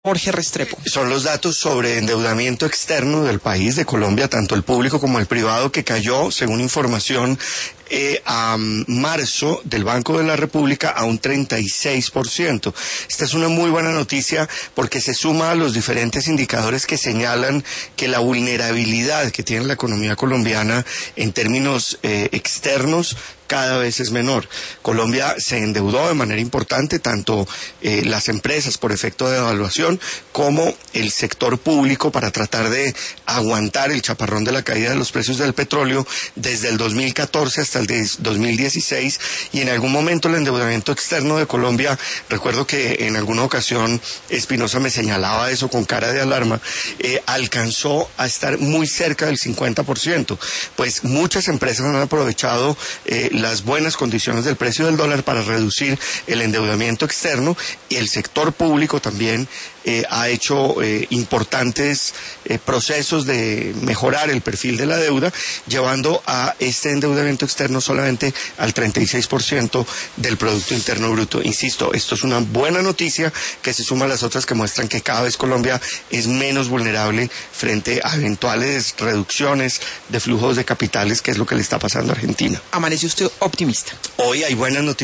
Jorge Restrepo. Son los datos sobre endeudamiento externo del país, de Colombia, tanto el público como el privado, que cayó, según información a marzo del Banco de la República, a un 36%. Esta es una muy buena noticia porque se suma a los diferentes indicadores que señalan que la vulnerabilidad que tiene la economía colombiana en términos externos cada vez es menor. Colombia se endeudó de manera importante, tanto las empresas por efecto de devaluación como el sector público, para tratar de aguantar el chaparrón de la caída de los precios del petróleo desde el 2014 hasta el 2016, y en algún momento el endeudamiento externo de Colombia, recuerdo que en alguna ocasión Espinosa me señalaba eso con cara de alarma, alcanzó a estar muy cerca del 50%. Pues muchas empresas han aprovechado las buenas condiciones del precio del dólar para reducir el endeudamiento externo, y el sector público también ha hecho importantes procesos de mejorar el perfil de la deuda, llevando a este endeudamiento externo solamente al 36% del Producto Interno Bruto. Insisto, esto es una buena noticia que se suma a las otras que muestran que cada vez Colombia es menos vulnerable frente a eventuales reducciones de flujos de capitales, que es lo que le está pasando a Argentina. ¿Amanece usted optimista? Hoy hay buenas noticias.